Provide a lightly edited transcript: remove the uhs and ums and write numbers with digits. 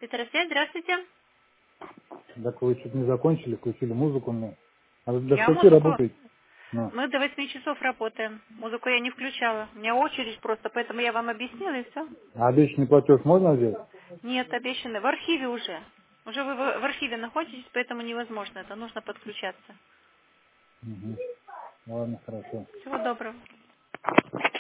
Петросвет, здравствуйте. Так вы чуть не закончили, включили музыку мне. А вы до Я скольки музыку... работаете? Ну, Мы до 8 часов работаем. Музыку я не включала. У меня очередь просто, поэтому я вам объяснила и все. а обещанный платеж можно взять? Нет, обещаны. В архиве уже. Уже вы в архиве находитесь, поэтому невозможно. Это нужно подключаться. Угу. Ладно, хорошо. Всего доброго.